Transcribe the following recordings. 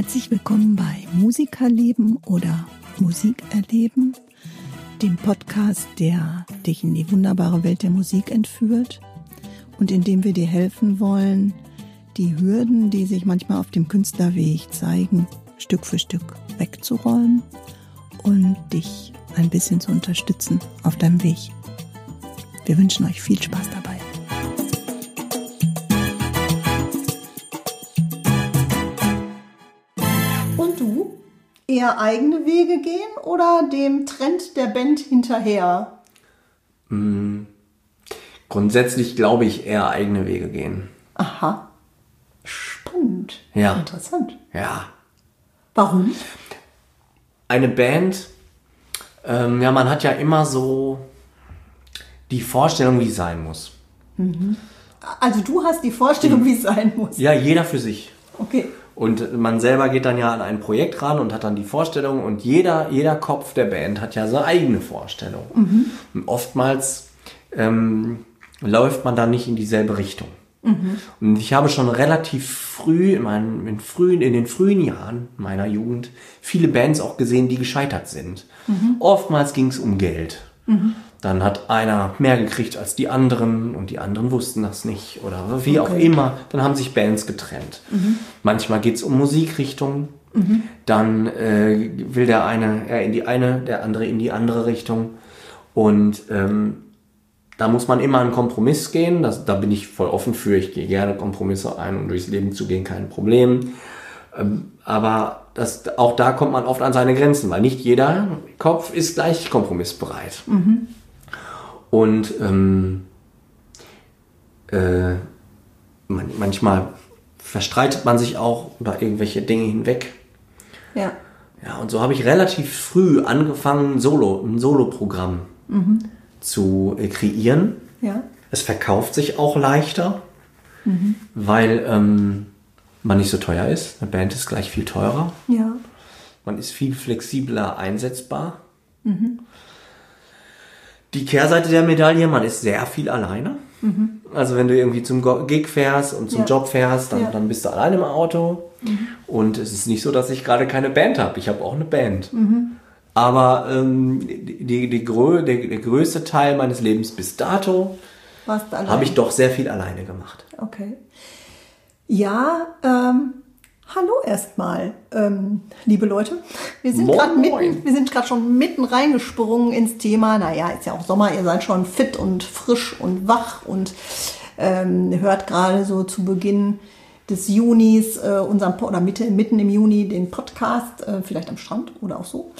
Herzlich willkommen bei Musikerleben oder Musikerleben, dem Podcast, der dich in die wunderbare Welt der Musik entführt und in dem wir dir helfen wollen, die Hürden, die sich manchmal auf dem Künstlerweg zeigen, Stück für Stück wegzuräumen und dich ein bisschen zu unterstützen auf deinem Weg. Wir wünschen euch viel Spaß dabei. Und du? Eher eigene Wege gehen oder dem Trend der Band hinterher? Grundsätzlich glaube ich eher eigene Wege gehen. Aha. Spannend. Ja. Interessant. Ja. Warum? Eine Band, man hat ja immer so die Vorstellung, wie es sein muss. Also du hast die Vorstellung, wie es sein muss. Ja, jeder für sich. Okay. Und man selber geht dann ja an ein Projekt ran und hat dann die Vorstellung und jeder Kopf der Band hat ja seine eigene Vorstellung. Und oftmals läuft man dann nicht in dieselbe Richtung. Und ich habe schon relativ früh, in den frühen Jahren meiner Jugend, viele Bands auch gesehen, die gescheitert sind. Oftmals ging es um Geld. Dann hat einer mehr gekriegt als die anderen und die anderen wussten das nicht oder wie auch immer. Dann haben sich Bands getrennt. Manchmal geht es um Musikrichtungen. Dann will der eine eher in die eine, der andere in die andere Richtung. Und da muss man immer einen Kompromiss gehen. Da bin ich voll offen für. Ich gehe gerne Kompromisse ein, um durchs Leben zu gehen, kein Problem. Aber auch da kommt man oft an seine Grenzen, weil nicht jeder Kopf ist gleich kompromissbereit. Und manchmal verstreitet man sich auch über irgendwelche Dinge hinweg. Ja. Ja, und so habe ich relativ früh angefangen, ein Soloprogramm zu kreieren. Ja. Es verkauft sich auch leichter, weil man nicht so teuer ist. Eine Band ist gleich viel teurer. Ja. Man ist viel flexibler einsetzbar. Die Kehrseite der Medaille, man ist sehr viel alleine. Also wenn du irgendwie zum Gig fährst und zum Job fährst, dann bist du alleine im Auto. Und es ist nicht so, dass ich gerade keine Band habe. Ich habe auch eine Band. Aber der größte Teil meines Lebens bis dato habe ich doch sehr viel alleine gemacht. Okay. Ja, hallo erstmal, liebe Leute. Wir sind gerade schon mitten reingesprungen ins Thema. Naja, ist ja auch Sommer, ihr seid schon fit und frisch und wach und hört gerade so zu Beginn des Junis mitten im Juni den Podcast, vielleicht am Strand oder auch so.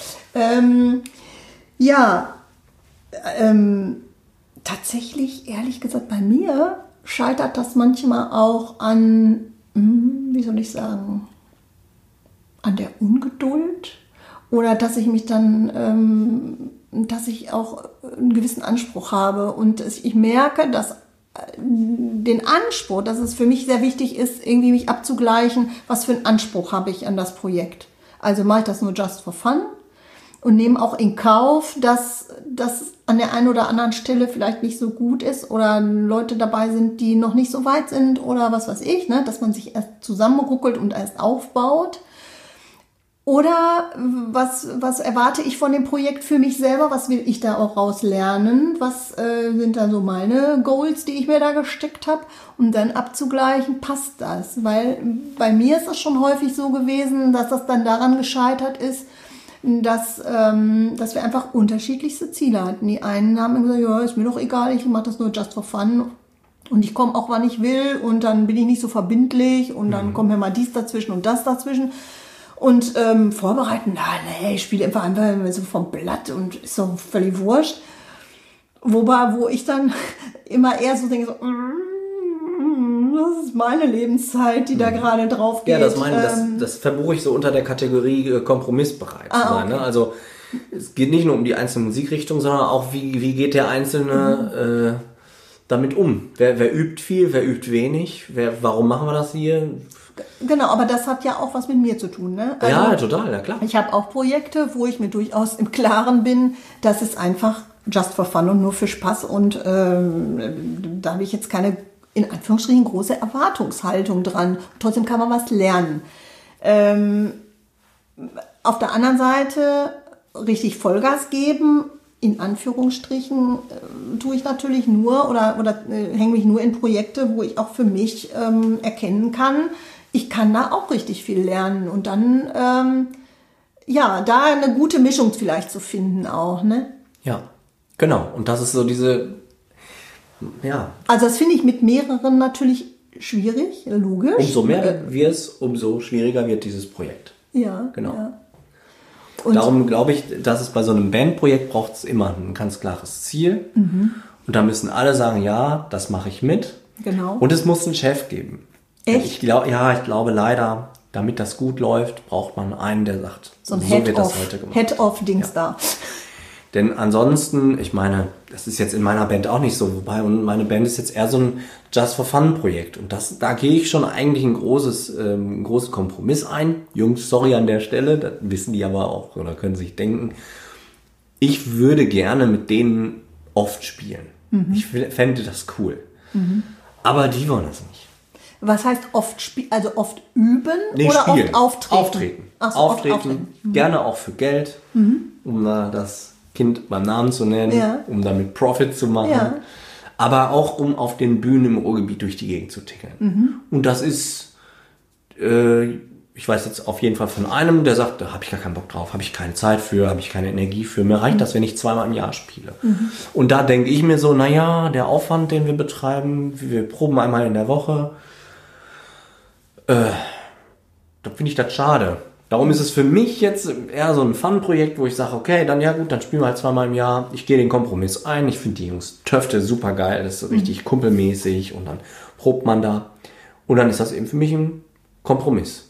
Tatsächlich, ehrlich gesagt, bei mir scheitert das manchmal auch an, wie soll ich sagen, an der Ungeduld oder dass ich mich dann, dass ich auch einen gewissen Anspruch habe und ich merke, dass den Anspruch, dass es für mich sehr wichtig ist, irgendwie mich abzugleichen, was für einen Anspruch habe ich an das Projekt. Also mache ich das nur just for fun und nehme auch in Kauf, dass das an der einen oder anderen Stelle vielleicht nicht so gut ist oder Leute dabei sind, die noch nicht so weit sind oder was weiß ich, ne? Dass man sich erst zusammenruckelt und erst aufbaut. Oder was erwarte ich von dem Projekt für mich selber? Was will ich da auch raus lernen? Was sind da so meine Goals, die ich mir da gesteckt habe? Um dann abzugleichen, passt das? Weil bei mir ist es schon häufig so gewesen, dass das dann daran gescheitert ist, dass wir einfach unterschiedlichste Ziele hatten. Die einen haben gesagt, ja, ist mir doch egal, ich mache das nur just for fun und ich komme auch, wann ich will und dann bin ich nicht so verbindlich und dann kommt mir mal dies dazwischen und das dazwischen. Und vorbereiten, ich spiele einfach so vom Blatt und ist so völlig wurscht. Wobei, wo ich dann immer eher so denke, das ist meine Lebenszeit, die da gerade drauf geht. Ja, das verbuche ich so unter der Kategorie kompromissbereit zu sein. Okay. Ne? Also es geht nicht nur um die einzelne Musikrichtung, sondern auch, wie geht der Einzelne damit um? Wer übt viel, wer übt wenig? Warum machen wir das hier? Genau, aber das hat ja auch was mit mir zu tun, ne? Also, ja, total, ja klar. Ich habe auch Projekte, wo ich mir durchaus im Klaren bin, dass es einfach just for fun und nur für Spaß und da habe ich jetzt keine, in Anführungsstrichen, große Erwartungshaltung dran. Trotzdem kann man was lernen. Auf der anderen Seite richtig Vollgas geben, in Anführungsstrichen, tue ich natürlich nur oder hänge mich nur in Projekte, wo ich auch für mich erkennen kann, ich kann da auch richtig viel lernen und dann, da eine gute Mischung vielleicht zu finden auch, ne? Ja, genau. Und das ist so diese, Also das finde ich mit mehreren natürlich schwierig, logisch. Umso mehr wir es, umso schwieriger wird dieses Projekt. Ja, genau. Ja. Und darum glaube ich, dass es bei so einem Bandprojekt braucht es immer ein ganz klares Ziel. Und da müssen alle sagen, ja, das mache ich mit. Genau. Und es muss einen Chef geben. Echt? Ich glaube leider, damit das gut läuft, braucht man einen, der sagt, so ein wird das heute gemacht. Head-Off-Dings da. Denn ansonsten, ich meine, das ist jetzt in meiner Band auch nicht so, wobei und meine Band ist jetzt eher so ein Just-for-Fun-Projekt. Und da gehe ich schon eigentlich ein großes Kompromiss ein. Jungs, sorry an der Stelle, das wissen die aber auch oder können sich denken. Ich würde gerne mit denen oft spielen. Ich fände das cool. Aber die wollen das nicht. Was heißt oft spielen? Also oft üben Nee, oder spielen. oft auftreten? Auftreten. Ach so, Auftreten. Gerne auch für Geld, um da das Kind beim Namen zu nennen, um damit Profit zu machen. Ja. Aber auch um auf den Bühnen im Ruhrgebiet durch die Gegend zu tickeln. Und das ist, ich weiß jetzt auf jeden Fall von einem, der sagt, da habe ich gar keinen Bock drauf, habe ich keine Zeit für, habe ich keine Energie für. Mir reicht das, wenn ich 2-mal im Jahr spiele. Und da denke ich mir so, naja, der Aufwand, den wir betreiben, wir proben einmal in der Woche, da finde ich das schade. Darum ist es für mich jetzt eher so ein Fun-Projekt, wo ich sage, okay, dann spielen wir halt 2-mal im Jahr. Ich gehe den Kompromiss ein. Ich finde die Jungs Töfte super geil. Das ist so richtig kumpelmäßig und dann probt man da. Und dann ist das eben für mich ein Kompromiss.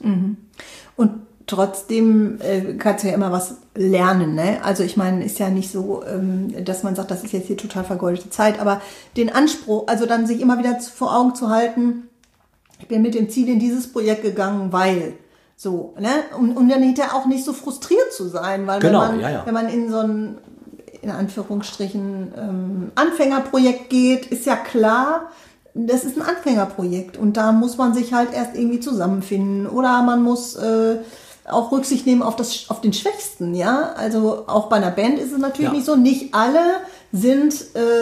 Und trotzdem kannst du ja immer was lernen, ne? Also ich meine, ist ja nicht so, dass man sagt, das ist jetzt hier total vergeudete Zeit, aber den Anspruch, also dann sich immer wieder vor Augen zu halten, ich bin mit dem Ziel in dieses Projekt gegangen, weil so, ne? Und dann hinterher auch nicht so frustriert zu sein, weil Genau, wenn man in so ein, in Anführungsstrichen, Anfängerprojekt geht, ist ja klar, das ist ein Anfängerprojekt und da muss man sich halt erst irgendwie zusammenfinden oder man muss auch Rücksicht nehmen auf den Schwächsten, ja. Also auch bei einer Band ist es natürlich nicht so, nicht alle sind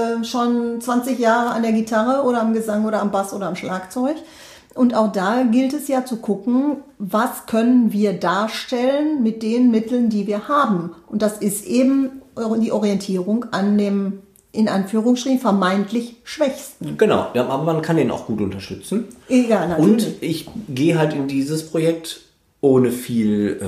schon 20 Jahre an der Gitarre oder am Gesang oder am Bass oder am Schlagzeug. Und auch da gilt es ja zu gucken, was können wir darstellen mit den Mitteln, die wir haben. Und das ist eben die Orientierung an dem, in Anführungsstrichen, vermeintlich Schwächsten. Genau, ja, aber man kann den auch gut unterstützen. Ja, natürlich. Und ich gehe halt in dieses Projekt ohne viel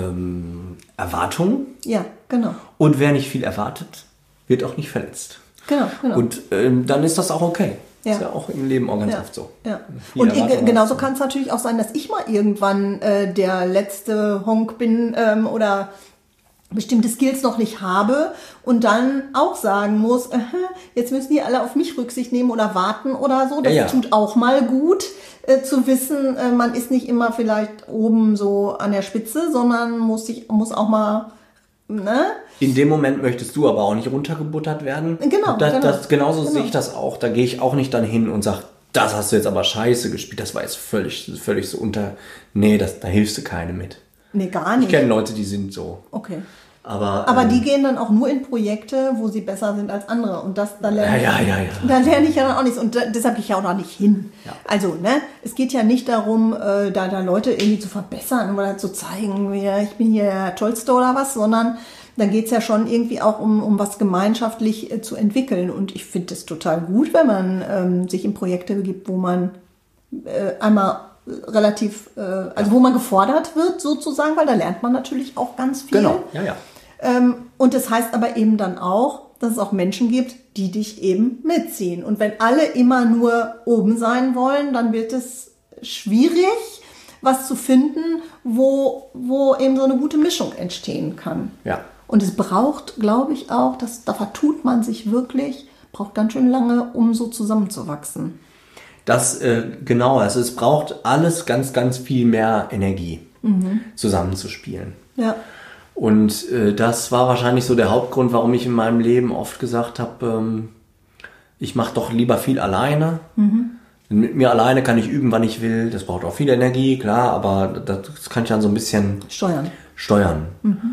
Erwartung. Ja, genau. Und wer nicht viel erwartet, wird auch nicht verletzt. Genau. Und dann ist das auch okay. Ja. Ist ja auch im Leben auch ganz oft so. Ja. Viel Und Erwartung genauso hast. kann es natürlich auch sein, dass ich mal irgendwann der letzte Honk bin oder bestimmte Skills noch nicht habe und dann auch sagen muss, jetzt müssen die alle auf mich Rücksicht nehmen oder warten oder so. Das tut auch mal gut zu wissen, man ist nicht immer vielleicht oben so an der Spitze, sondern muss auch mal, ne? In dem Moment möchtest du aber auch nicht runtergebuttert werden. Genau. Genauso sehe ich das auch. Da gehe ich auch nicht dann hin und sage, das hast du jetzt aber scheiße gespielt. Das war jetzt völlig so unter... Nee, da hilfst du keine mit. Nee, gar nicht. Ich kenne Leute, die sind so. Okay. Aber die gehen dann auch nur in Projekte, wo sie besser sind als andere. Und da lerne ich ja dann auch nichts. Und deshalb gehe ich ja auch noch nicht hin. Ja. Also, ne, es geht ja nicht darum, da Leute irgendwie zu verbessern oder zu zeigen, ich bin hier der Tollste oder was, sondern dann geht's ja schon irgendwie auch um was gemeinschaftlich zu entwickeln. Und ich finde es total gut, wenn man sich in Projekte begibt, wo man einmal relativ, wo man gefordert wird sozusagen, weil da lernt man natürlich auch ganz viel. Genau, ja. Und das heißt aber eben dann auch, dass es auch Menschen gibt, die dich eben mitziehen. Und wenn alle immer nur oben sein wollen, dann wird es schwierig, was zu finden, wo eben so eine gute Mischung entstehen kann. Ja. Und es braucht, glaube ich auch, da vertut man sich wirklich, braucht ganz schön lange, um so zusammenzuwachsen. Das, genau, also es braucht alles ganz, ganz viel mehr Energie, zusammenzuspielen. Ja. Und das war wahrscheinlich so der Hauptgrund, warum ich in meinem Leben oft gesagt habe, ich mache doch lieber viel alleine. Mit mir alleine kann ich üben, wann ich will. Das braucht auch viel Energie, klar, aber das kann ich dann so ein bisschen steuern.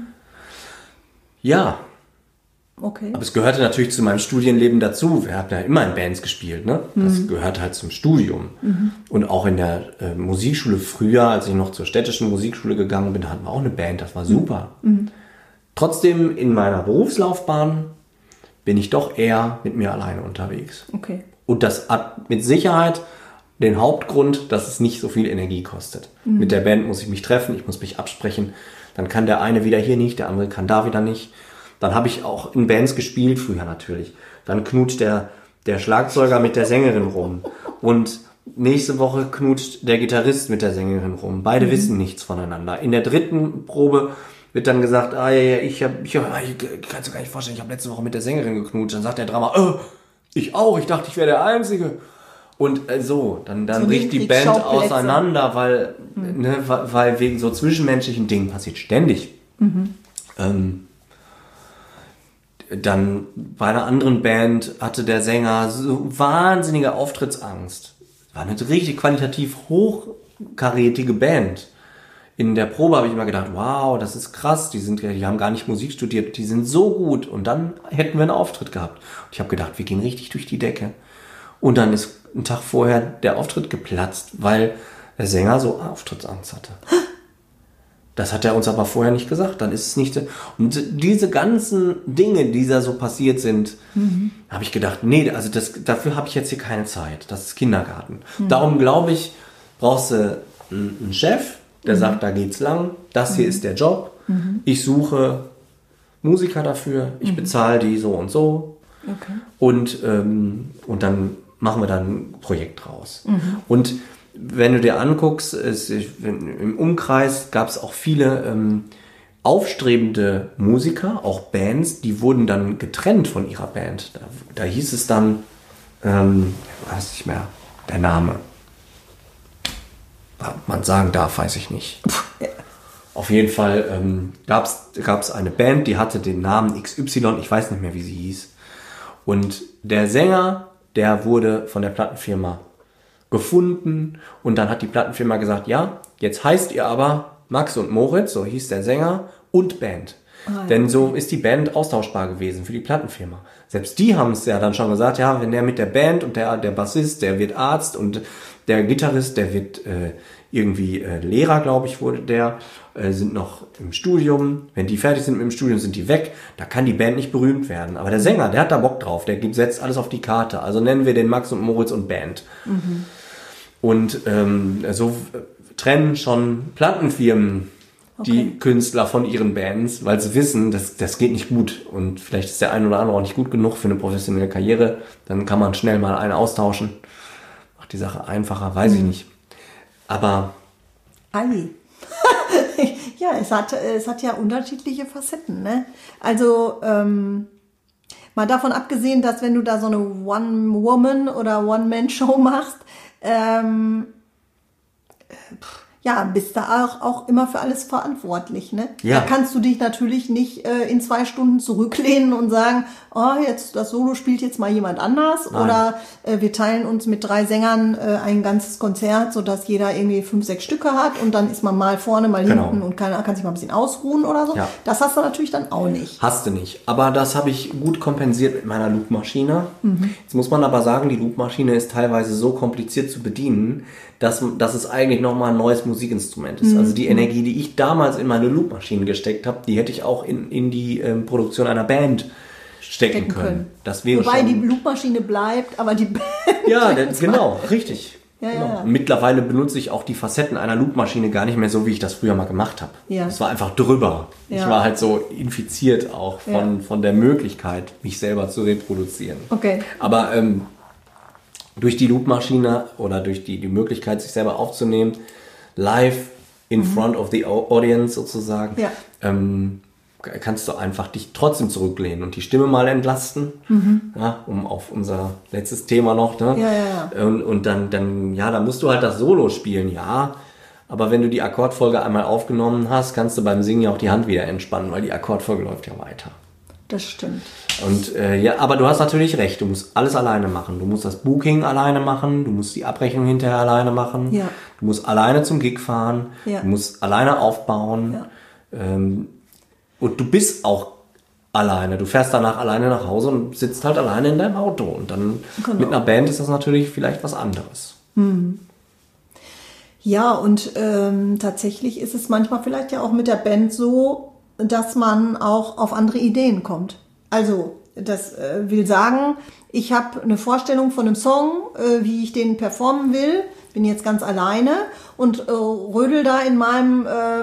Ja. Okay. Aber es gehörte natürlich zu meinem Studienleben dazu. Wir haben ja immer in Bands gespielt, ne? Das gehört halt zum Studium. Und auch in der Musikschule früher, als ich noch zur städtischen Musikschule gegangen bin, hatten wir auch eine Band. Das war super. Trotzdem in meiner Berufslaufbahn bin ich doch eher mit mir alleine unterwegs. Okay. Und das hat mit Sicherheit den Hauptgrund, dass es nicht so viel Energie kostet. Mit der Band muss ich mich treffen, ich muss mich absprechen. Dann kann der eine wieder hier nicht, der andere kann da wieder nicht. Dann habe ich auch in Bands gespielt, früher natürlich. Dann knutscht der Schlagzeuger mit der Sängerin rum. Und nächste Woche knutscht der Gitarrist mit der Sängerin rum. Beide wissen nichts voneinander. In der dritten Probe wird dann gesagt, ich kannst du gar nicht vorstellen, ich habe letzte Woche mit der Sängerin geknutscht. Dann sagt der Drama, ich auch, ich dachte, ich wäre der Einzige. Und dann bricht die Band auseinander, weil wegen so zwischenmenschlichen Dingen passiert ständig. Dann bei einer anderen Band hatte der Sänger so wahnsinnige Auftrittsangst. War eine richtig qualitativ hochkarätige Band. In der Probe habe ich immer gedacht, wow, das ist krass, die haben gar nicht Musik studiert, die sind so gut. Und dann hätten wir einen Auftritt gehabt. Und ich habe gedacht, wir gehen richtig durch die Decke. Und dann ist einen Tag vorher der Auftritt geplatzt, weil der Sänger so Auftrittsangst hatte. Das hat er uns aber vorher nicht gesagt, dann ist es nicht so. Und diese ganzen Dinge, die da so passiert sind, habe ich gedacht, nee, also dafür habe ich jetzt hier keine Zeit. Das ist Kindergarten. Darum glaube ich, brauchst du einen Chef, der sagt, da geht's lang, das hier ist der Job. Ich suche Musiker dafür, ich bezahle die so und so. Okay. Und dann machen wir dann ein Projekt draus. Und wenn du dir anguckst, im Umkreis gab es auch viele aufstrebende Musiker, auch Bands, die wurden dann getrennt von ihrer Band. Da hieß es dann, weiß nicht mehr, der Name. Ob man sagen darf, weiß ich nicht. Auf jeden Fall gab's eine Band, die hatte den Namen XY, ich weiß nicht mehr, wie sie hieß. Und der Sänger, der wurde von der Plattenfirma gefunden und dann hat die Plattenfirma gesagt, ja, jetzt heißt ihr aber Max und Moritz, so hieß der Sänger, und Band. Denn so ist die Band austauschbar gewesen für die Plattenfirma. Selbst die haben es ja dann schon gesagt, ja, wenn der mit der Band und der Bassist, der wird Arzt und der Gitarrist, der wird irgendwie Lehrer, glaube ich, wurde der, sind noch im Studium. Wenn die fertig sind mit dem Studium, sind die weg. Da kann die Band nicht berühmt werden. Aber der Sänger, der hat da Bock drauf, der setzt alles auf die Karte. Also nennen wir den Max und Moritz und Band. Und so trennen schon Plattenfirmen die Künstler von ihren Bands, weil sie wissen, das geht nicht gut. Und vielleicht ist der ein oder andere auch nicht gut genug für eine professionelle Karriere. Dann kann man schnell mal einen austauschen. Macht die Sache einfacher, weiß ich nicht. Aber... Ja, es hat ja unterschiedliche Facetten, ne? Also, mal davon abgesehen, dass wenn du da so eine One-Woman- oder One-Man-Show machst, bist da auch immer für alles verantwortlich, ne? Ja. Da kannst du dich natürlich nicht in 2 Stunden zurücklehnen und sagen, jetzt das Solo spielt jetzt mal jemand anders. Nein. Oder wir teilen uns mit 3 Sängern ein ganzes Konzert, sodass jeder irgendwie 5, 6 Stücke hat und dann ist man mal vorne, mal hinten und keiner kann sich mal ein bisschen ausruhen oder so. Ja. Das hast du natürlich dann auch nicht. Hast du nicht. Aber das habe ich gut kompensiert mit meiner Loopmaschine. Jetzt muss man aber sagen, die Loopmaschine ist teilweise so kompliziert zu bedienen, dass es eigentlich nochmal ein neues Musikinstrument ist. Also die Energie, die ich damals in meine Loopmaschinen gesteckt habe, die hätte ich auch in die Produktion einer Band stecken können. Das wäre Wobei schon... die Loopmaschine bleibt, aber die Band... Ja, genau, richtig. Ja, genau. ja. Mittlerweile benutze ich auch die Facetten einer Loopmaschine gar nicht mehr so, wie ich das früher mal gemacht habe. Ja. Es war einfach drüber. Ja. Ich war halt so infiziert auch von der Möglichkeit, mich selber zu reproduzieren. Okay. Aber durch die Loopmaschine oder durch die Möglichkeit, sich selber aufzunehmen, live in front of the audience sozusagen, kannst du einfach dich trotzdem zurücklehnen und die Stimme mal entlasten, um auf unser letztes Thema noch, ne? Ja. Und dann musst du halt das Solo spielen, ja, aber wenn du die Akkordfolge einmal aufgenommen hast, kannst du beim Singen ja auch die Hand wieder entspannen, weil die Akkordfolge läuft ja weiter. Das stimmt. Und ja, aber du hast natürlich recht, du musst alles alleine machen. Du musst das Booking alleine machen, du musst die Abrechnung hinterher alleine machen, Ja. du musst alleine zum Gig fahren, Ja. du musst alleine aufbauen. Ja. Und du bist auch alleine. Du fährst danach alleine nach Hause und sitzt halt alleine in deinem Auto. Und dann Genau. mit einer Band ist das natürlich vielleicht was anderes. Ja, und tatsächlich ist es manchmal vielleicht ja auch mit der Band so, dass man auch auf andere Ideen kommt. Also, das will sagen, ich habe eine Vorstellung von einem Song, wie ich den performen will, bin jetzt ganz alleine und rödel da in meinem,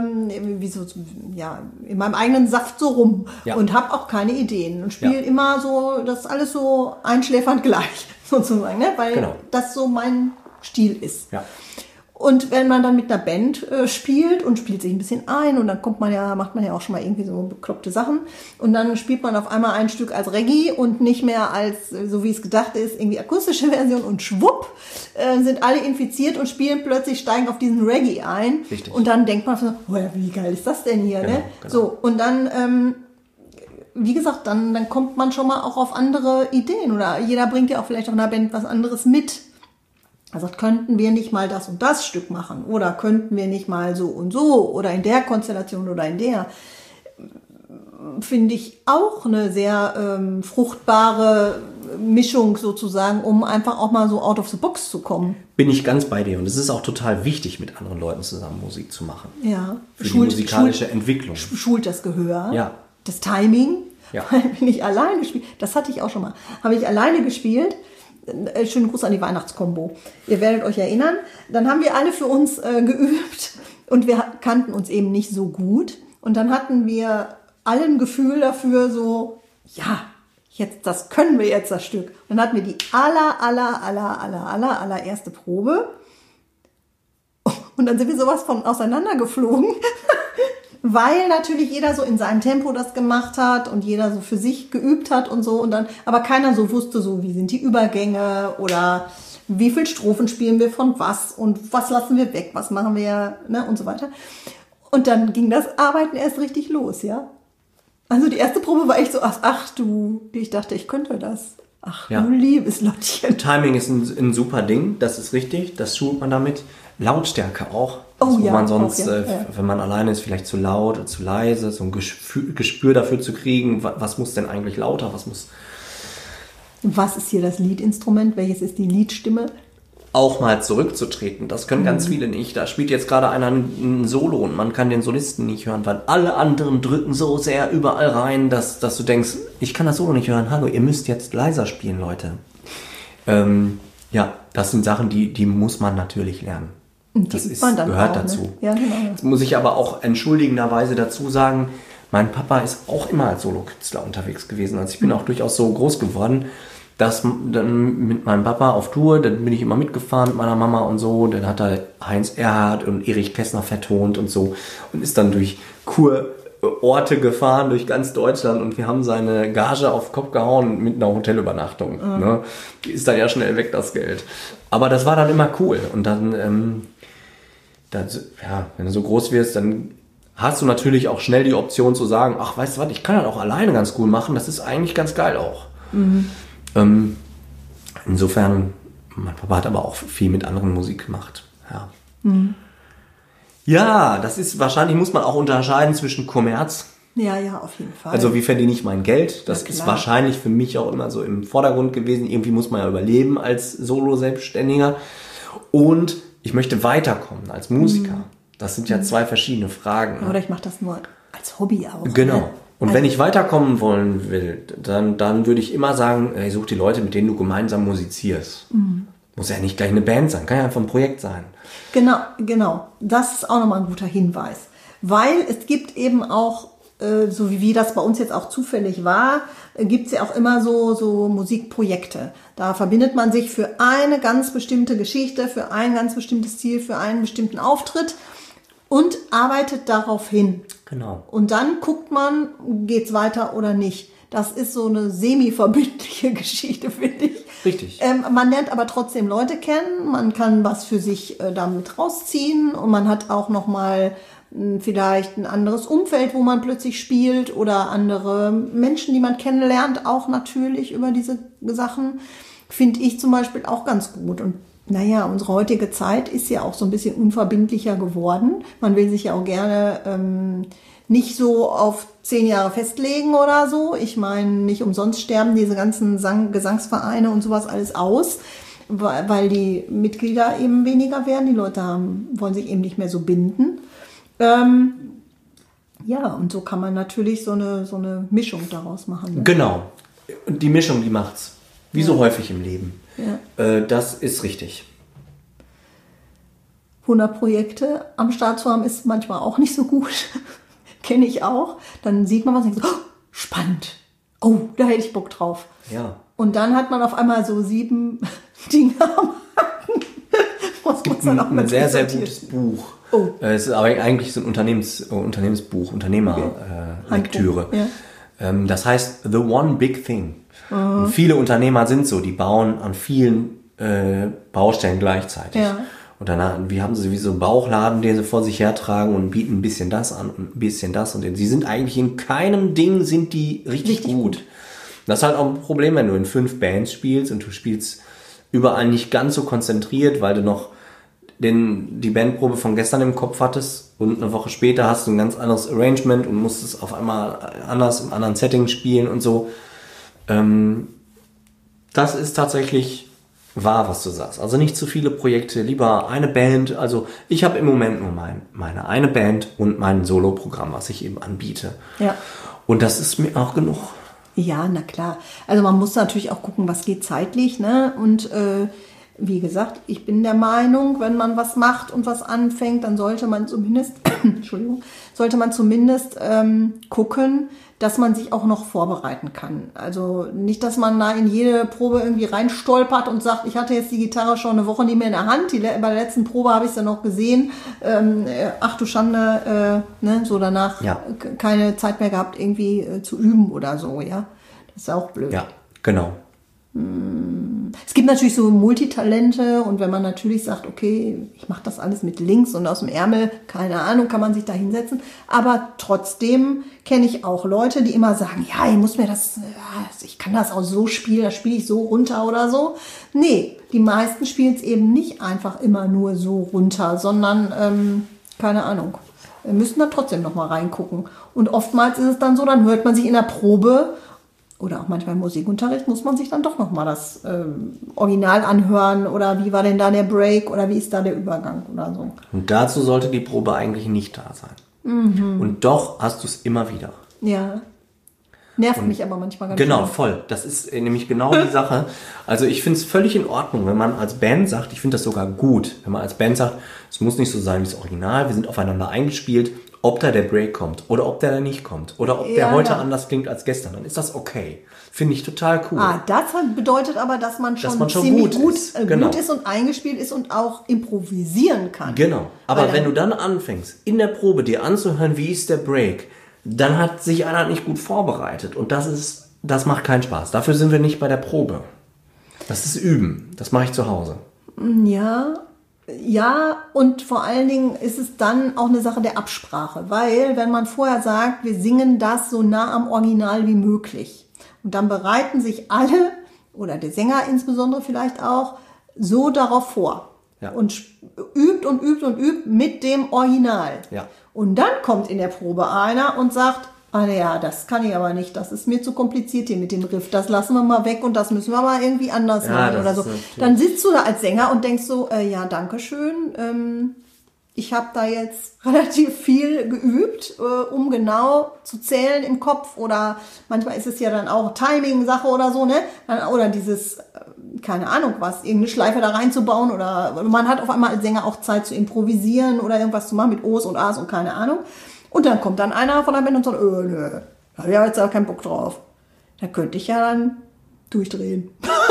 in meinem eigenen Saft so rum und habe auch keine Ideen und spiele immer so, das ist alles so einschläfernd gleich, sozusagen, ne? Weil das so mein Stil ist. Ja. Und wenn man dann mit einer Band spielt und spielt sich ein bisschen ein und dann macht man ja auch schon mal irgendwie so bekloppte Sachen und dann spielt man auf einmal ein Stück als Reggae und nicht mehr als, so wie es gedacht ist, irgendwie akustische Version und schwupp, sind alle infiziert und steigen auf diesen Reggae ein. Richtig. Und dann denkt man so, oh ja, wie geil ist das denn hier, ne? Genau. So, und dann, wie gesagt, dann kommt man schon mal auch auf andere Ideen oder jeder bringt ja auch vielleicht auch in einer Band was anderes mit. Also könnten wir nicht mal das und das Stück machen oder könnten wir nicht mal so und so oder in der Konstellation oder in der, finde ich auch eine sehr fruchtbare Mischung sozusagen, um einfach auch mal so out of the box zu kommen. Bin ich ganz bei dir. Und es ist auch total wichtig, mit anderen Leuten zusammen Musik zu machen. Ja. Für die musikalische Entwicklung. Schult das Gehör, Ja. das Timing. Ja. Weil wenn ich alleine gespielt, das hatte ich auch schon mal, habe ich alleine gespielt. Schönen Gruß an die Weihnachtskombo. Ihr werdet euch erinnern. Dann haben wir alle für uns geübt und wir kannten uns eben nicht so gut. Und dann hatten wir alle ein Gefühl dafür so, ja, das können wir jetzt, das Stück. Und dann hatten wir die allererste Probe. Und dann sind wir sowas von auseinandergeflogen. Weil natürlich jeder so in seinem Tempo das gemacht hat und jeder so für sich geübt hat und so und dann, aber keiner so wusste so, wie sind die Übergänge oder wie viel Strophen spielen wir von was und was lassen wir weg, was machen wir, ne, und so weiter. Und dann ging das Arbeiten erst richtig los, ja. Also die erste Probe war echt so, ich dachte, ich könnte das. Ach, Ja. du liebes Lottchen. Timing ist ein super Ding, das ist richtig, das schult man damit. Lautstärke auch. Oh Wo ja, man sonst, auch, ja. wenn man alleine ist, vielleicht zu laut oder zu leise, so ein Gespür dafür zu kriegen, was muss denn eigentlich lauter, Was ist hier das Liedinstrument? Welches ist die Liedstimme? auch mal zurückzutreten. Das können ganz viele nicht. Da spielt jetzt gerade einer ein Solo und man kann den Solisten nicht hören, weil alle anderen drücken so sehr überall rein, dass du denkst, ich kann das Solo nicht hören. Hallo, ihr müsst jetzt leiser spielen, Leute. Ja, das sind Sachen, die muss man natürlich lernen. Das gehört dazu. Ne? Ja, genau. Jetzt muss ich aber auch entschuldigenderweise dazu sagen, mein Papa ist auch immer als Solokünstler unterwegs gewesen. Also ich bin auch durchaus so groß geworden, dass dann mit meinem Papa auf Tour, dann bin ich immer mitgefahren mit meiner Mama und so. Dann hat er Heinz Erhardt und Erich Kästner vertont und so und ist dann durch Kurorte gefahren, durch ganz Deutschland und wir haben seine Gage auf den Kopf gehauen mit einer Hotelübernachtung. Ne? Die ist dann ja schnell weg, das Geld. Aber das war dann immer cool und dann... wenn du so groß wirst, dann hast du natürlich auch schnell die Option zu sagen, ach, weißt du was, ich kann das auch alleine ganz cool machen, das ist eigentlich ganz geil auch. Insofern, mein Papa hat aber auch viel mit anderen Musik gemacht. Ja. Ja, das ist, wahrscheinlich muss man auch unterscheiden zwischen Kommerz. Ja, auf jeden Fall. Also wie verdiene ich mein Geld? Das ist wahrscheinlich für mich auch immer so im Vordergrund gewesen. Irgendwie muss man ja überleben als Solo-Selbstständiger. Und ich möchte weiterkommen als Musiker. Das sind ja zwei verschiedene Fragen. Oder ich mache das nur als Hobby auch. Genau. Ne? Und wenn ich weiterkommen wollen will, dann würde ich immer sagen, ey, such die Leute, mit denen du gemeinsam musizierst. Muss ja nicht gleich eine Band sein, kann ja einfach ein Projekt sein. Genau. Das ist auch nochmal ein guter Hinweis. Weil es gibt eben auch, so wie das bei uns jetzt auch zufällig war, gibt es ja auch immer so Musikprojekte. Da verbindet man sich für eine ganz bestimmte Geschichte, für ein ganz bestimmtes Ziel, für einen bestimmten Auftritt und arbeitet darauf hin. Genau. Und dann guckt man, geht's weiter oder nicht. Das ist so eine semi-verbindliche Geschichte, finde ich. Richtig. Man lernt aber trotzdem Leute kennen, man kann was für sich damit rausziehen und man hat auch nochmal vielleicht ein anderes Umfeld, wo man plötzlich spielt oder andere Menschen, die man kennenlernt, auch natürlich über diese Sachen, finde ich zum Beispiel auch ganz gut. Und naja, unsere heutige Zeit ist ja auch so ein bisschen unverbindlicher geworden. Man will sich ja auch gerne nicht so auf 10 Jahre festlegen oder so. Ich meine, nicht umsonst sterben diese ganzen Gesangsvereine und sowas alles aus, weil die Mitglieder eben weniger werden. Die Leute wollen sich eben nicht mehr so binden. Ja, und so kann man natürlich so eine Mischung daraus machen. Ne? Genau. Und die Mischung, die macht's. Wie so häufig im Leben. Ja. Das ist richtig. 100 Projekte am Start zu haben, ist manchmal auch nicht so gut. Kenne ich auch. Dann sieht man was und denkt so, oh, spannend. Oh, da hätte ich Bock drauf. Ja. Und dann hat man auf einmal so 7 Dinge am Haken. Es gibt ein sehr, sehr gutes Buch. Oh. Es ist aber eigentlich so ein Unternehmensbuch, Unternehmerlektüre. Okay. Ja. Das heißt The One Big Thing. Viele Unternehmer sind so, die bauen an vielen Baustellen gleichzeitig. Ja. Und dann haben sie wie so einen Bauchladen, den sie vor sich hertragen und bieten ein bisschen das an und ein bisschen das. Und sie sind eigentlich in keinem Ding sind die richtig gut. Das ist halt auch ein Problem, wenn du in 5 Bands spielst und du spielst überall nicht ganz so konzentriert, weil du noch die Bandprobe von gestern im Kopf hattest und eine Woche später hast du ein ganz anderes Arrangement und musst es auf einmal anders im anderen Setting spielen und so. Das ist tatsächlich wahr, was du sagst. Also nicht zu viele Projekte, lieber eine Band. Also ich habe im Moment nur meine eine Band und mein Solo-Programm, was ich eben anbiete. Ja. Und das ist mir auch genug. Ja, na klar. Also man muss natürlich auch gucken, was geht zeitlich, ne? Und wie gesagt, ich bin der Meinung, wenn man was macht und was anfängt, dann sollte man zumindest, gucken, dass man sich auch noch vorbereiten kann. Also nicht, dass man da in jede Probe irgendwie reinstolpert und sagt, ich hatte jetzt die Gitarre schon eine Woche nicht mehr in der Hand. Bei der letzten Probe habe ich es dann noch gesehen. Ach du Schande, ne? So danach keine Zeit mehr gehabt, irgendwie zu üben oder so, ja. Das ist auch blöd. Ja, genau. Es gibt natürlich so Multitalente und wenn man natürlich sagt, okay, ich mache das alles mit links und aus dem Ärmel, keine Ahnung, kann man sich da hinsetzen. Aber trotzdem kenne ich auch Leute, die immer sagen, ja, ich kann das auch so spielen, das spiele ich so runter oder so. Nee, die meisten spielen es eben nicht einfach immer nur so runter, sondern, keine Ahnung, müssen da trotzdem nochmal reingucken. Und oftmals ist es dann so, dann hört man sich in der Probe oder auch manchmal im Musikunterricht muss man sich dann doch nochmal das Original anhören oder wie war denn da der Break oder wie ist da der Übergang oder so. Und dazu sollte die Probe eigentlich nicht da sein. Mhm. Und doch hast du es immer wieder. Ja. Nervt mich aber manchmal ganz Genau, schön. voll. Das ist nämlich genau die Sache. Also ich finde es völlig in Ordnung, wenn man als Band sagt, ich finde das sogar gut, wenn man als Band sagt, es muss nicht so sein wie das Original, wir sind aufeinander eingespielt, ob da der Break kommt oder ob der da nicht kommt oder ob der heute anders klingt als gestern, dann ist das okay. Finde ich total cool. Das bedeutet aber, dass man schon ziemlich gut ist und eingespielt ist und auch improvisieren kann. Genau. Aber wenn du dann anfängst, in der Probe dir anzuhören, wie ist der Break, dann hat sich einer nicht gut vorbereitet und das macht keinen Spaß. Dafür sind wir nicht bei der Probe. Das ist Üben. Das mache ich zu Hause. Ja, und vor allen Dingen ist es dann auch eine Sache der Absprache, weil wenn man vorher sagt, wir singen das so nah am Original wie möglich und dann bereiten sich alle, oder der Sänger insbesondere vielleicht auch, so darauf vor und übt und übt und übt mit dem Original. Ja. Und dann kommt in der Probe einer und sagt, das kann ich aber nicht, das ist mir zu kompliziert hier mit dem Riff, das lassen wir mal weg und das müssen wir mal irgendwie anders machen oder so. Dann sitzt du da als Sänger und denkst so, danke schön, ich habe da jetzt relativ viel geübt, um genau zu zählen im Kopf oder manchmal ist es ja dann auch Timing-Sache oder so, ne? Oder dieses, keine Ahnung was, irgendeine Schleife da reinzubauen oder man hat auf einmal als Sänger auch Zeit zu improvisieren oder irgendwas zu machen mit O's und A's und keine Ahnung. Und dann kommt dann einer von der Band und sagt, nö, da habe ich jetzt auch keinen Bock drauf. Da könnte ich ja dann durchdrehen.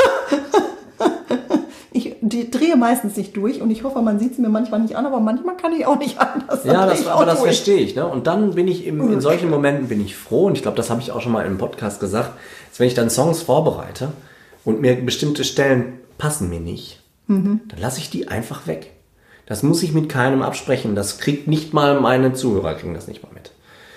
Ich drehe meistens nicht durch und ich hoffe, man sieht es mir manchmal nicht an, aber manchmal kann ich auch nicht anders. Ja, das verstehe ich. Ne? Und dann bin ich in solchen Momenten bin ich froh und ich glaube, das habe ich auch schon mal im Podcast gesagt, dass wenn ich dann Songs vorbereite und mir bestimmte Stellen passen mir nicht, dann lasse ich die einfach weg. Das muss ich mit keinem absprechen. Das kriegt nicht mal meine Zuhörer, kriegen das nicht mal mit.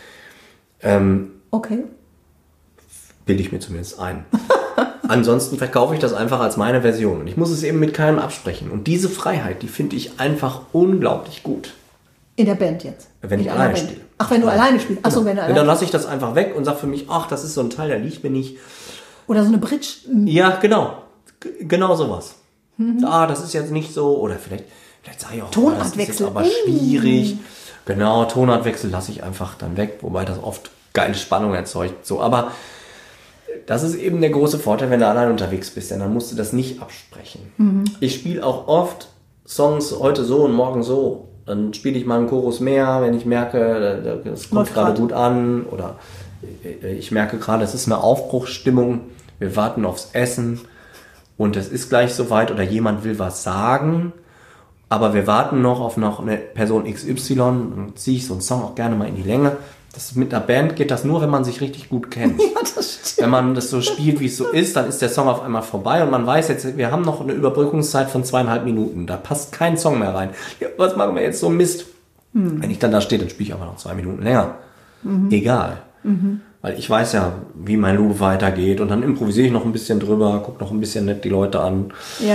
Okay. Bilde ich mir zumindest ein. Ansonsten verkaufe ich das einfach als meine Version. Und ich muss es eben mit keinem absprechen. Und diese Freiheit, die finde ich einfach unglaublich gut. In der Band jetzt? Wenn ich alleine spiele. Ach, wenn du alleine spielst. Achso, wenn du alleine dann lasse ich das einfach weg und sage für mich, ach, das ist so ein Teil, der liegt mir nicht. Oder so eine Bridge. Ja, genau. Genau sowas. Das ist jetzt nicht so. Oder vielleicht sage ich auch, Tonartwechsel. Das ist jetzt aber schwierig. Genau, Tonartwechsel lasse ich einfach dann weg. Wobei das oft geile Spannung erzeugt. So, aber das ist eben der große Vorteil, wenn du allein unterwegs bist. Denn dann musst du das nicht absprechen. Ich spiele auch oft Songs heute so und morgen so. Dann spiele ich mal einen Chorus mehr, wenn ich merke, das kommt gerade gut an. Oder ich merke gerade, es ist eine Aufbruchsstimmung. Wir warten aufs Essen und es ist gleich soweit. Oder jemand will was sagen, aber wir warten noch auf eine Person XY. Dann ziehe ich so einen Song auch gerne mal in die Länge. Mit einer Band geht das nur, wenn man sich richtig gut kennt. Ja, das stimmt. Wenn man das so spielt, wie es so ist, dann ist der Song auf einmal vorbei und man weiß jetzt, wir haben noch eine Überbrückungszeit von 2,5 Minuten. Da passt kein Song mehr rein. Ja, was machen wir jetzt so Mist? Wenn ich dann da stehe, dann spiele ich aber noch 2 Minuten länger. Egal. Weil ich weiß ja, wie mein Loop weitergeht und dann improvisiere ich noch ein bisschen drüber, gucke noch ein bisschen nett die Leute an.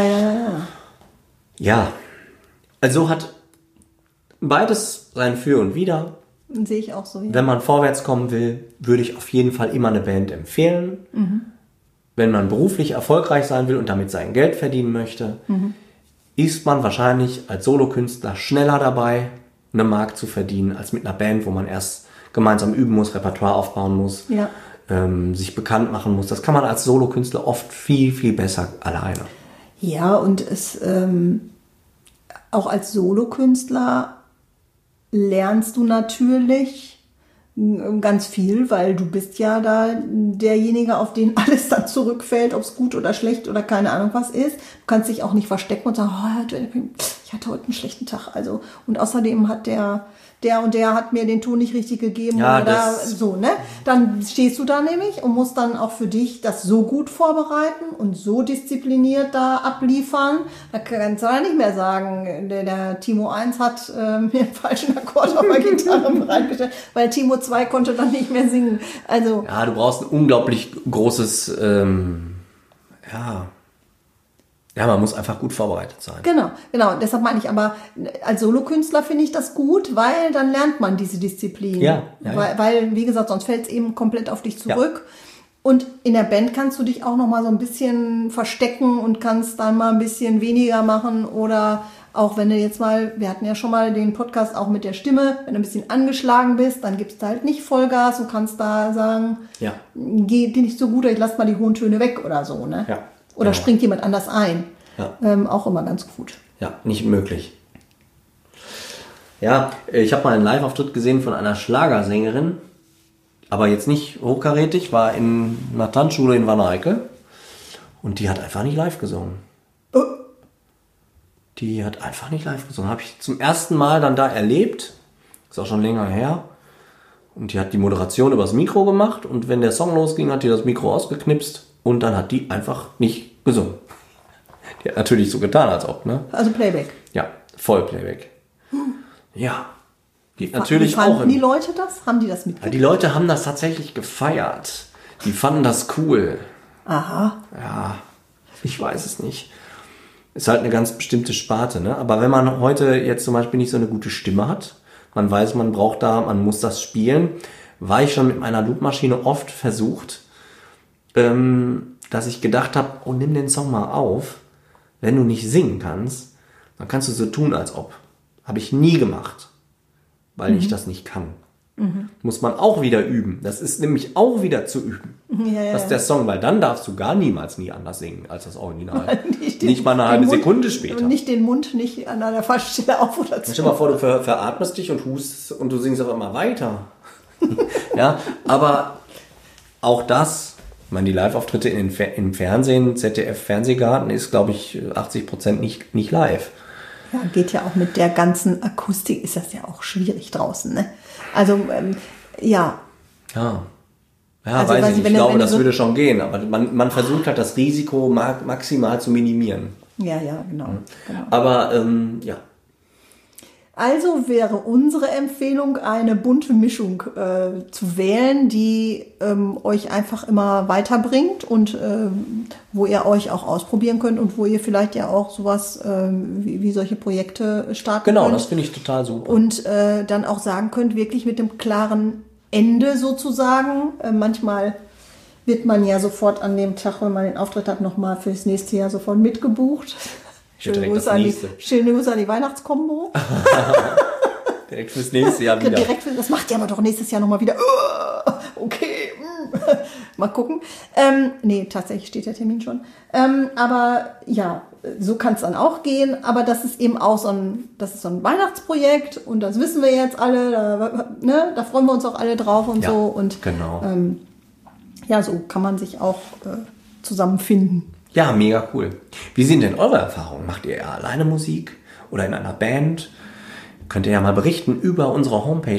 Ja. Also hat beides sein Für und Wider. Sehe ich auch so. Ja. Wenn man vorwärts kommen will, würde ich auf jeden Fall immer eine Band empfehlen. Wenn man beruflich erfolgreich sein will und damit sein Geld verdienen möchte, ist man wahrscheinlich als Solokünstler schneller dabei, eine Mark zu verdienen, als mit einer Band, wo man erst gemeinsam üben muss, Repertoire aufbauen muss, sich bekannt machen muss. Das kann man als Solokünstler oft viel, viel besser alleine. Ja, und es auch als Solokünstler lernst du natürlich ganz viel, weil du bist ja da derjenige, auf den alles dann zurückfällt, ob es gut oder schlecht oder keine Ahnung was ist. Du kannst dich auch nicht verstecken und sagen, ich hatte heute einen schlechten Tag. Also, und außerdem hat der hat mir den Ton nicht richtig gegeben. Ja, oder so, ne? Dann stehst du da nämlich und musst dann auch für dich das so gut vorbereiten und so diszipliniert da abliefern. Da kannst du ja nicht mehr sagen, der Timo 1 hat mir einen falschen Akkord auf der Gitarre bereitgestellt, weil Timo 2 konnte dann nicht mehr singen. Also ja, du brauchst ein unglaublich großes, man muss einfach gut vorbereitet sein. Genau. Deshalb meine ich, aber als Solokünstler finde ich das gut, weil dann lernt man diese Disziplin. Ja. Weil, wie gesagt, sonst fällt es eben komplett auf dich zurück. Ja. Und in der Band kannst du dich auch noch mal so ein bisschen verstecken und kannst dann mal ein bisschen weniger machen oder auch wenn du jetzt mal, wir hatten ja schon mal den Podcast auch mit der Stimme, wenn du ein bisschen angeschlagen bist, dann gibst du halt nicht Vollgas und kannst da sagen, geht dir nicht so gut, ich lass mal die hohen Töne weg oder so, ne? Ja. Oder springt jemand anders ein. Ja. Auch immer ganz gut. Ja, nicht möglich. Ja, ich habe mal einen Live-Auftritt gesehen von einer Schlagersängerin, aber jetzt nicht hochkarätig, war in einer Tanzschule in Wanne-Eickel und die hat einfach nicht live gesungen. Die hat einfach nicht live gesungen. Habe ich zum ersten Mal dann da erlebt, ist auch schon länger her. Und die hat die Moderation übers Mikro gemacht und wenn der Song losging, hat die das Mikro ausgeknipst und dann hat die einfach nicht gesungen. Die hat natürlich so getan, als ob, ne? Also Playback. Ja, Vollplayback. Ja. Die natürlich Wie fanden auch. Die Leute das? Haben die das mitgekriegt? Die Leute haben das tatsächlich gefeiert. Die fanden das cool. Aha. Ja, ich weiß es nicht. Ist halt eine ganz bestimmte Sparte, ne? Aber wenn man heute jetzt zum Beispiel nicht so eine gute Stimme hat, man weiß, man muss das spielen, war ich schon mit meiner Loopmaschine oft versucht, dass ich gedacht habe, oh, nimm den Song mal auf. Wenn du nicht singen kannst, dann kannst du so tun, als ob. Habe ich nie gemacht, weil ich das nicht kann. Muss man auch wieder üben. Das ist nämlich auch wieder zu üben. Das ist der Song, weil dann darfst du nie anders singen als das Original. Nicht mal eine halbe Sekunde später. Und nicht den Mund nicht an einer falschen Stelle auf oder zu. Stell dir mal vor, du veratmest dich und hustest und du singst auf einmal weiter. Ja, aber auch das, ich meine, die Live-Auftritte im Fernsehen, ZDF-Fernsehgarten ist, glaube ich, 80% nicht live. Ja, geht ja auch mit der ganzen Akustik, ist das ja auch schwierig draußen, ne? Also, ja. Ja, Also, weiß ich nicht. Ich glaube, das so würde schon gehen, aber man versucht halt das Risiko maximal zu minimieren. Ja, genau. Aber, ja. Also wäre unsere Empfehlung, eine bunte Mischung zu wählen, die euch einfach immer weiterbringt und wo ihr euch auch ausprobieren könnt und wo ihr vielleicht ja auch sowas wie solche Projekte starten könnt. Genau, das finde ich total super. Und dann auch sagen könnt, wirklich mit dem klaren Ende sozusagen. Manchmal wird man ja sofort an dem Tag, wenn man den Auftritt hat, nochmal fürs nächste Jahr sofort mitgebucht. Schöne Grüße an die Weihnachtskombo. Direkt fürs nächste Jahr wieder. Das macht ihr aber doch nächstes Jahr nochmal wieder. Okay. Mal gucken. Nee, tatsächlich steht der Termin schon. Aber ja, so kann es dann auch gehen. Aber das ist eben auch so ein Weihnachtsprojekt und das wissen wir jetzt alle. Da freuen wir uns auch alle drauf und so. Und genau. Ja, so kann man sich auch zusammenfinden. Ja, mega cool. Wie sind denn eure Erfahrungen? Macht ihr eher alleine Musik oder in einer Band? Könnt ihr ja mal berichten über unsere Homepage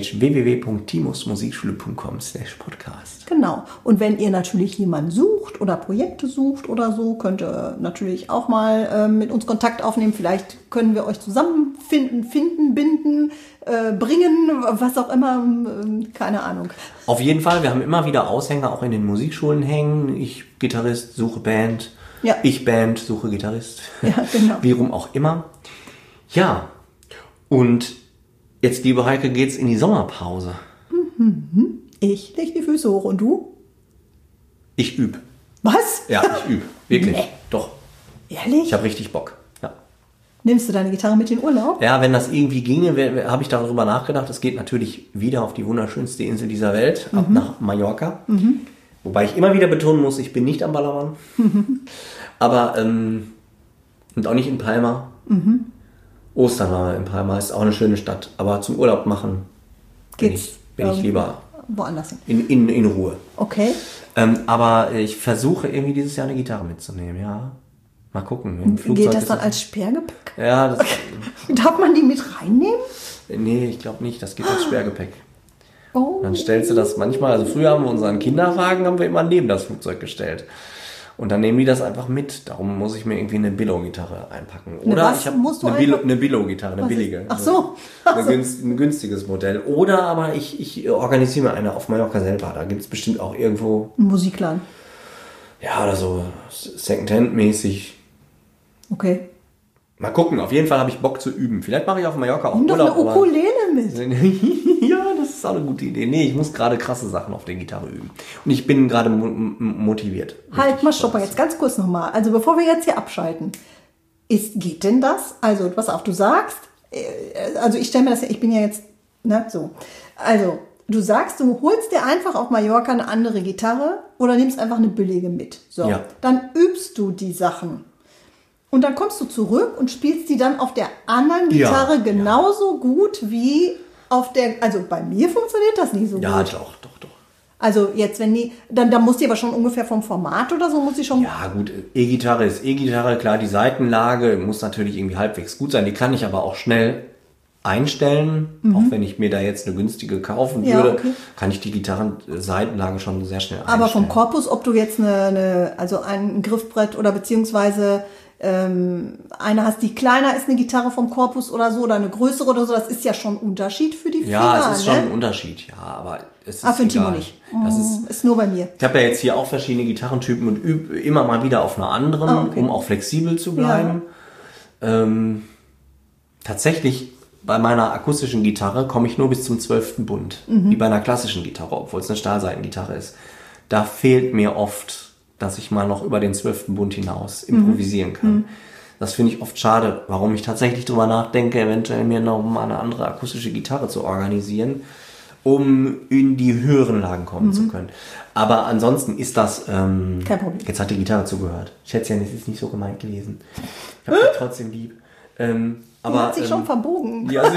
www.timusmusikschule.com/podcast. Genau. Und wenn ihr natürlich jemanden sucht oder Projekte sucht oder so, könnt ihr natürlich auch mal mit uns Kontakt aufnehmen. Vielleicht können wir euch zusammenfinden, binden, bringen, was auch immer. Keine Ahnung. Auf jeden Fall, wir haben immer wieder Aushänge auch in den Musikschulen hängen. Ich Gitarrist, suche Band. Ja. Ich Band, suche Gitarrist. Ja, genau. Wie rum auch immer. Ja, und jetzt, liebe Heike, geht's in die Sommerpause. Ich leg die Füße hoch und du? Ich übe. Was? Ja, ich übe. Wirklich. Nee. Doch. Ehrlich? Ich habe richtig Bock. Ja. Nimmst du deine Gitarre mit in den Urlaub? Ja, wenn das irgendwie ginge, habe ich darüber nachgedacht. Es geht natürlich wieder auf die wunderschönste Insel dieser Welt, ab nach Mallorca. Wobei ich immer wieder betonen muss, ich bin nicht am Ballermann. Aber, und auch nicht in Palma. Ostern war in Palma, ist auch eine schöne Stadt. Aber zum Urlaub machen bin ich lieber woanders hin. In Ruhe. Okay. Aber ich versuche irgendwie dieses Jahr eine Gitarre mitzunehmen, ja. Mal gucken. Im Flugzeug geht das dann als Sperrgepäck? Ja. Das, darf man die mit reinnehmen? Nee, ich glaube nicht. Das geht als Sperrgepäck. Oh. Dann stellst du das manchmal, also früher haben wir unseren Kinderwagen immer neben das Flugzeug gestellt. Und dann nehmen die das einfach mit. Darum muss ich mir irgendwie eine Billo-Gitarre einpacken. Oder ich habe eine Billo-Gitarre, eine billige. Ach so. Ein günstiges Modell. Oder aber ich organisiere mir eine auf Mallorca selber. Da gibt es bestimmt auch irgendwo... Ein Musikladen. Ja, oder so Secondhand-mäßig. Okay. Mal gucken. Auf jeden Fall habe ich Bock zu üben. Vielleicht mache ich auf Mallorca auch Urlaub. Nimm doch eine Ukulele mit. Ja, das ist auch eine gute Idee. Nee, ich muss gerade krasse Sachen auf der Gitarre üben. Und ich bin gerade motiviert. Halt mal, stopp mal jetzt ganz kurz nochmal. Also bevor wir jetzt hier abschalten. Geht denn das? Also, pass auf, du sagst, also ich stelle mir das ja, ich bin ja jetzt, so. Also, du sagst, du holst dir einfach auf Mallorca eine andere Gitarre oder nimmst einfach eine billige mit. So. Ja. Dann übst du die Sachen. Und dann kommst du zurück und spielst die dann auf der anderen Gitarre genauso gut wie auf der, also bei mir funktioniert das nicht so gut. Ja, doch. Also jetzt, wenn die, dann muss die aber schon ungefähr vom Format oder so, muss die schon... Ja gut, E-Gitarre ist E-Gitarre, klar, die Seitenlage muss natürlich irgendwie halbwegs gut sein, die kann ich aber auch schnell einstellen, auch wenn ich mir da jetzt eine günstige kaufen würde, kann ich die Gitarrenseitenlage schon sehr schnell einstellen. Aber vom Korpus, ob du jetzt also ein Griffbrett oder beziehungsweise eine hast, die kleiner ist, eine Gitarre vom Korpus oder so, oder eine größere oder so, das ist ja schon ein Unterschied für die Finger. Ja, es ist schon ein Unterschied, ja, aber es ist für den Timo nicht. Das ist nur bei mir. Ich habe ja jetzt hier auch verschiedene Gitarrentypen und übe immer mal wieder auf einer anderen, um auch flexibel zu bleiben. Ja. Tatsächlich, bei meiner akustischen Gitarre komme ich nur bis zum 12. Bund, wie bei einer klassischen Gitarre, obwohl es eine Stahlseitengitarre ist. Da fehlt mir oft, dass ich mal noch über den 12. Bund hinaus improvisieren kann. Das finde ich oft schade, warum ich tatsächlich drüber nachdenke, eventuell mir noch mal eine andere akustische Gitarre zu organisieren, um in die höheren Lagen kommen zu können. Aber ansonsten ist das... kein Problem. Jetzt hat die Gitarre zugehört. Schätzchen, es ist nicht so gemeint gewesen. Ich habe dich trotzdem lieb. Aber, hat sich schon verbogen. Ja,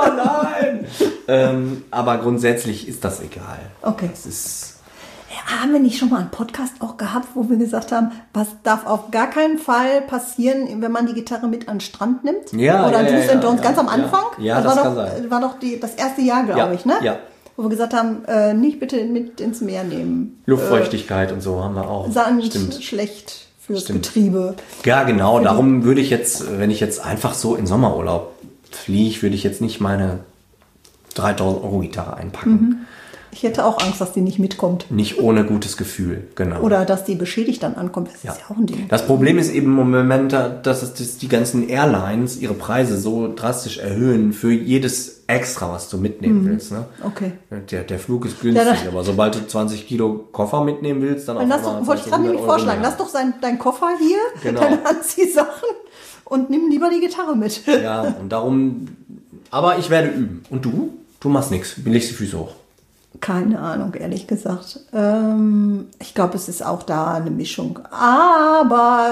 nein! Aber grundsätzlich ist das egal. Okay. Es ist... Haben wir nicht schon mal einen Podcast auch gehabt, wo wir gesagt haben, was darf auf gar keinen Fall passieren, wenn man die Gitarre mit an den Strand nimmt? Ja, oder Do's and Don'ts ganz am Anfang? Ja, das kann sein. Das war doch das erste Jahr, glaube ich, ne? Ja. Wo wir gesagt haben, nicht bitte mit ins Meer nehmen. Luftfeuchtigkeit und so haben wir auch. Sand, schlecht fürs Getriebe. Ja, genau. Darum würde ich jetzt, wenn ich jetzt einfach so in Sommerurlaub fliege, würde ich jetzt nicht meine 3.000 € Gitarre einpacken. Ich hätte auch Angst, dass die nicht mitkommt. Nicht ohne gutes Gefühl, genau. Oder dass die beschädigt dann ankommt. Das ist ja auch ein Ding. Das Problem ist eben im Moment, dass die ganzen Airlines ihre Preise so drastisch erhöhen für jedes Extra, was du mitnehmen willst. Ne? Okay. Der Flug ist günstig, aber sobald du 20 Kilo Koffer mitnehmen willst, dann wollte ich gerade nämlich vorschlagen. Lass doch deinen Koffer hier, deine Anziehsachen und nimm lieber die Gitarre mit. Ja, und darum... Aber ich werde üben. Und du? Du machst nichts. Legst die Füße hoch. Keine Ahnung, ehrlich gesagt. Ich glaube, es ist auch da eine Mischung. Aber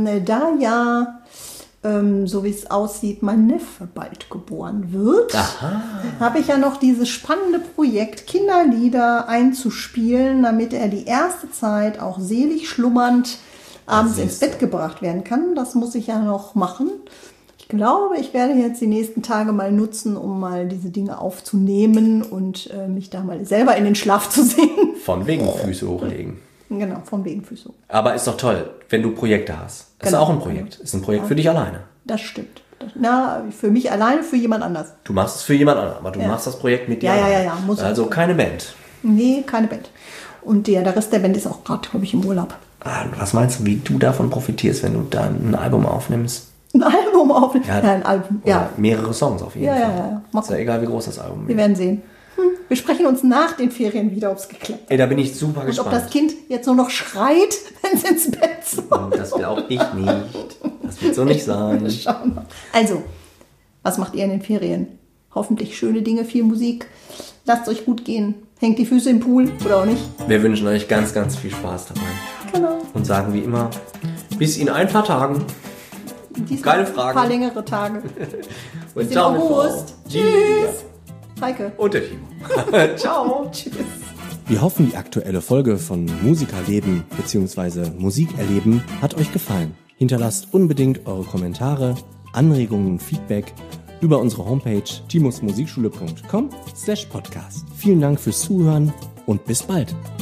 so wie es aussieht, mein Neffe bald geboren wird, habe ich ja noch dieses spannende Projekt, Kinderlieder einzuspielen, damit er die erste Zeit auch selig schlummernd abends ins Bett gebracht werden kann. Das muss ich ja noch machen. Ich glaube, ich werde jetzt die nächsten Tage mal nutzen, um mal diese Dinge aufzunehmen und mich da mal selber in den Schlaf zu singen. Von wegen Füße hochlegen. Genau, von wegen Füße hochlegen. Aber ist doch toll, wenn du Projekte hast. Ist auch ein Projekt. Ist ein Projekt für dich alleine. Das stimmt. Für mich alleine, für jemand anders. Du machst es für jemand anderen, aber du machst das Projekt mit dir. Ja. Also keine Band. Nee, keine Band. Und der Rest der Band ist auch gerade, glaube ich, im Urlaub. Was meinst du, wie du davon profitierst, wenn du da ein Album aufnimmst? Ein Album aufnehmen? Ja, ein Album. Oder mehrere Songs auf jeden Fall. Ja. Ist ja egal, wie groß das Album ist. Wir werden sehen. Wir sprechen uns nach den Ferien wieder, ob es geklappt hat. Ey, da bin ich super gespannt. Und ob das Kind jetzt nur noch schreit, wenn es ins Bett soll. Das glaube ich nicht. Das wird so nicht sein. Schauen wir. Also, was macht ihr in den Ferien? Hoffentlich schöne Dinge, viel Musik. Lasst euch gut gehen. Hängt die Füße im Pool oder auch nicht. Wir wünschen euch ganz, ganz viel Spaß dabei. Genau. Und sagen wie immer, bis in ein paar Tagen. Keine Frage. Ein paar längere Tage. Und bis in August. Tschüss. Heike. Und der Timo. Ciao. Tschüss. Wir hoffen, die aktuelle Folge von Musikerleben bzw. Musikerleben hat euch gefallen. Hinterlasst unbedingt eure Kommentare, Anregungen und Feedback über unsere Homepage timusmusikschule.com/podcast. Vielen Dank fürs Zuhören und bis bald.